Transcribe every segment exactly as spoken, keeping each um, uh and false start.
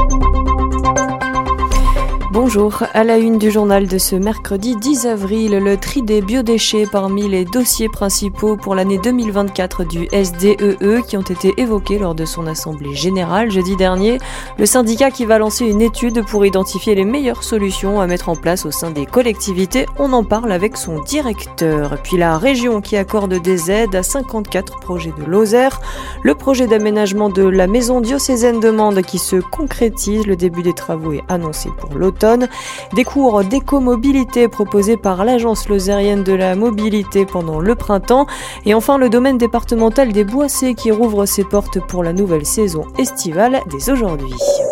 Bonjour, à la une du journal de ce mercredi dix avril, le tri des biodéchets parmi les dossiers principaux pour l'année deux mille vingt-quatre du S D E E qui ont été évoqués lors de son assemblée générale jeudi dernier. Le syndicat qui va lancer une étude pour identifier les meilleures solutions à mettre en place au sein des collectivités. On en parle avec son directeur. Puis la région qui accorde des aides à cinquante-quatre projets de Lozère. Le projet d'aménagement de la maison diocésaine de Mende qui se concrétise. Le début des travaux est annoncé pour l'automne. Des cours d'écomobilité proposés par l'Agence lozérienne de la mobilité pendant le printemps. Et enfin, le domaine départemental des Boissés qui rouvre ses portes pour la nouvelle saison estivale dès aujourd'hui.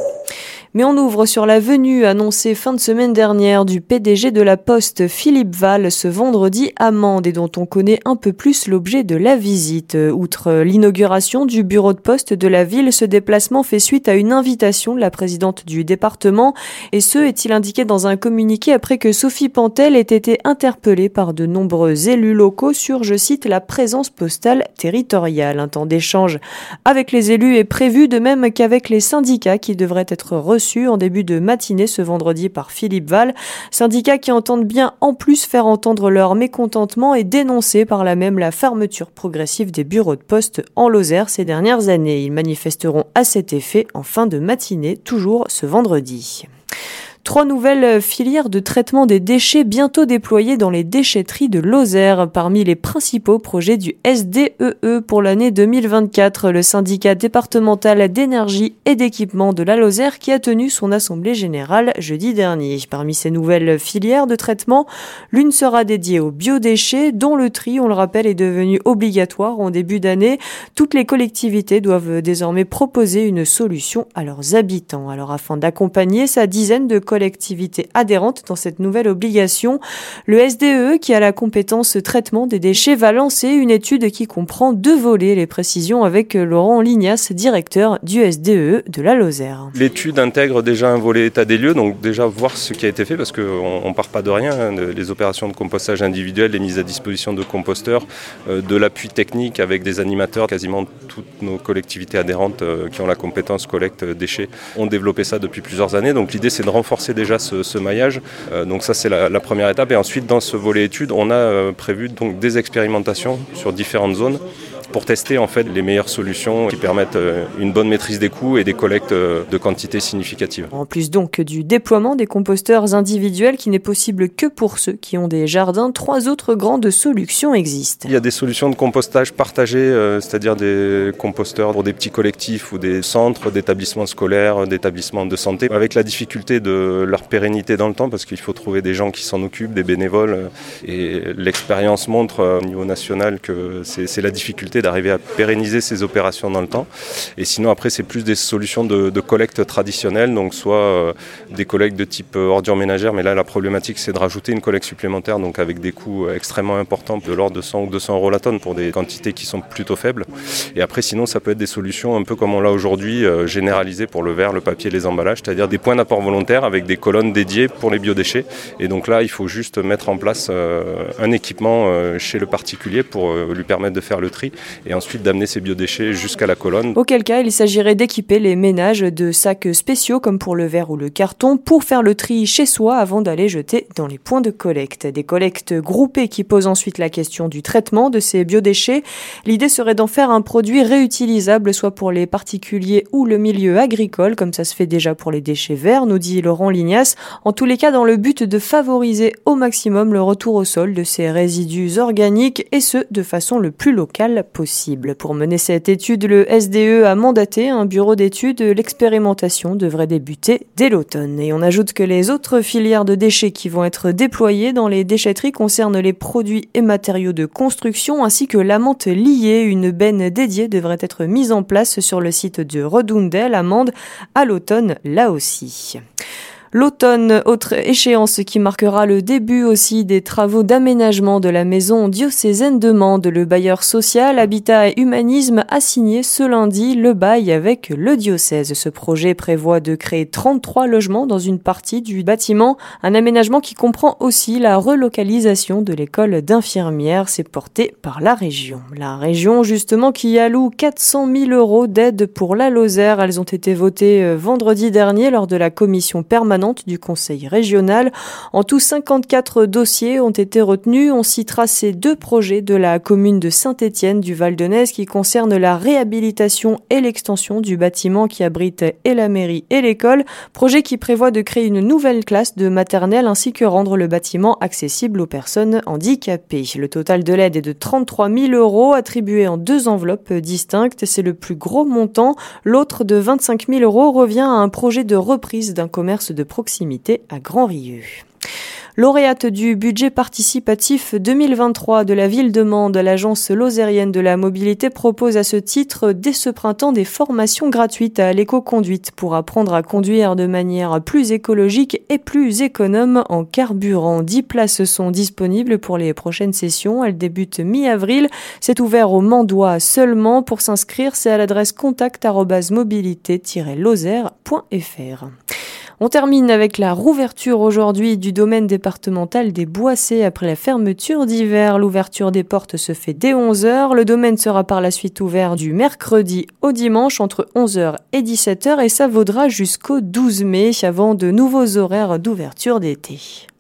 Mais on ouvre sur la venue annoncée fin de semaine dernière du P D G de la Poste, Philippe Val, ce vendredi à Mende et dont on connaît un peu plus l'objet de la visite. Outre l'inauguration du bureau de poste de la ville, ce déplacement fait suite à une invitation de la présidente du département. Et ce, est-il indiqué dans un communiqué après que Sophie Pantel ait été interpellée par de nombreux élus locaux sur, je cite, la présence postale territoriale. Un temps d'échange avec les élus est prévu, de même qu'avec les syndicats qui devraient être reçus en début de matinée ce vendredi par Philippe Val, syndicats qui entendent bien en plus faire entendre leur mécontentement et dénoncer par là même la fermeture progressive des bureaux de poste en Lozère ces dernières années. Ils manifesteront à cet effet en fin de matinée, toujours ce vendredi. Trois nouvelles filières de traitement des déchets bientôt déployées dans les déchetteries de Lozère. Parmi les principaux projets du S D E E pour l'année deux mille vingt-quatre, le syndicat départemental d'énergie et d'équipement de la Lozère qui a tenu son assemblée générale jeudi dernier. Parmi ces nouvelles filières de traitement, l'une sera dédiée aux biodéchets dont le tri, on le rappelle, est devenu obligatoire en début d'année. Toutes les collectivités doivent désormais proposer une solution à leurs habitants. Alors afin d'accompagner sa dizaine de collectivités adhérentes dans cette nouvelle obligation, le S D E E, qui a la compétence traitement des déchets, va lancer une étude qui comprend deux volets. Les précisions avec Laurent Lignas, directeur du S D E E de la Lozère. L'étude intègre déjà un volet état des lieux, donc déjà voir ce qui a été fait, parce qu'on ne part pas de rien, hein, les opérations de compostage individuel, les mises à disposition de composteurs, euh, de l'appui technique avec des animateurs. Quasiment toutes nos collectivités adhérentes euh, qui ont la compétence collecte déchets ont développé ça depuis plusieurs années, donc l'idée c'est de renforcer déjà ce, ce maillage, euh, donc ça c'est la, la première étape. Et ensuite dans ce volet études, on a euh, prévu donc des expérimentations sur différentes zones pour tester en fait les meilleures solutions qui permettent euh, une bonne maîtrise des coûts et des collectes euh, de quantités significatives. En plus donc du déploiement des composteurs individuels qui n'est possible que pour ceux qui ont des jardins, trois autres grandes solutions existent. Il y a des solutions de compostage partagées, euh, c'est-à-dire des composteurs pour des petits collectifs ou des centres d'établissements scolaires, d'établissements de santé, avec la difficulté de leur pérennité dans le temps parce qu'il faut trouver des gens qui s'en occupent, des bénévoles, et l'expérience montre euh, au niveau national que c'est, c'est la difficulté d'arriver à pérenniser ces opérations dans le temps. Et sinon après c'est plus des solutions de, de collecte traditionnelles, donc soit euh, des collectes de type euh, ordures ménagères, mais là la problématique c'est de rajouter une collecte supplémentaire, donc avec des coûts extrêmement importants, de l'ordre de cent ou deux cents euros la tonne pour des quantités qui sont plutôt faibles. Et après sinon ça peut être des solutions un peu comme on l'a aujourd'hui, euh, généralisées pour le verre, le papier, les emballages, c'est-à-dire des points d'apport volontaire avec des colonnes dédiées pour les biodéchets. Et donc là il faut juste mettre en place euh, un équipement euh, chez le particulier pour euh, lui permettre de faire le tri et ensuite d'amener ces biodéchets jusqu'à la colonne. Auquel cas, il s'agirait d'équiper les ménages de sacs spéciaux comme pour le verre ou le carton pour faire le tri chez soi avant d'aller jeter dans les points de collecte. Des collectes groupées qui posent ensuite la question du traitement de ces biodéchets. L'idée serait d'en faire un produit réutilisable soit pour les particuliers ou le milieu agricole comme ça se fait déjà pour les déchets verts, nous dit Laurent Lignas. En tous les cas, dans le but de favoriser au maximum le retour au sol de ces résidus organiques et ce, de façon le plus locale possible. Pour mener cette étude, le S D E a mandaté un bureau d'études. L'expérimentation devrait débuter dès l'automne. Et on ajoute que les autres filières de déchets qui vont être déployées dans les déchetteries concernent les produits et matériaux de construction ainsi que l'amande liée. Une benne dédiée devrait être mise en place sur le site de Redundel à Mende à l'automne là aussi. L'automne, autre échéance qui marquera le début aussi des travaux d'aménagement de la maison diocésaine de Mende. Le bailleur social, Habitat et Humanisme a signé ce lundi le bail avec le diocèse. Ce projet prévoit de créer trente-trois logements dans une partie du bâtiment, un aménagement qui comprend aussi la relocalisation de l'école d'infirmières. C'est porté par la région. La région, justement, qui alloue quatre cent mille euros d'aide pour la Lozère. Elles ont été votées vendredi dernier lors de la commission permanente du conseil régional. En tout, cinquante-quatre dossiers ont été retenus. On citera ces deux projets de la commune de Saint-Étienne du Val-de-Nez qui concernent la réhabilitation et l'extension du bâtiment qui abrite et la mairie et l'école. Projet qui prévoit de créer une nouvelle classe de maternelle ainsi que rendre le bâtiment accessible aux personnes handicapées. Le total de l'aide est de trente-trois mille euros attribués en deux enveloppes distinctes. C'est le plus gros montant. L'autre de vingt-cinq mille euros revient à un projet de reprise d'un commerce de proximité à Grand-Rieux. Lauréate du budget participatif deux mille vingt-trois de la ville de Mende, l'agence lozérienne de la mobilité propose à ce titre dès ce printemps des formations gratuites à l'éco-conduite pour apprendre à conduire de manière plus écologique et plus économe en carburant. dix places sont disponibles pour les prochaines sessions. Elles débutent mi-avril. C'est ouvert aux Mendois seulement. Pour s'inscrire, c'est à l'adresse contact arobase mobilité tiret lozère point f r. On termine avec la rouverture aujourd'hui du domaine départemental des Boissés après la fermeture d'hiver. L'ouverture des portes se fait dès onze heures. Le domaine sera par la suite ouvert du mercredi au dimanche entre onze heures et dix-sept heures et ça vaudra jusqu'au douze mai avant de nouveaux horaires d'ouverture d'été.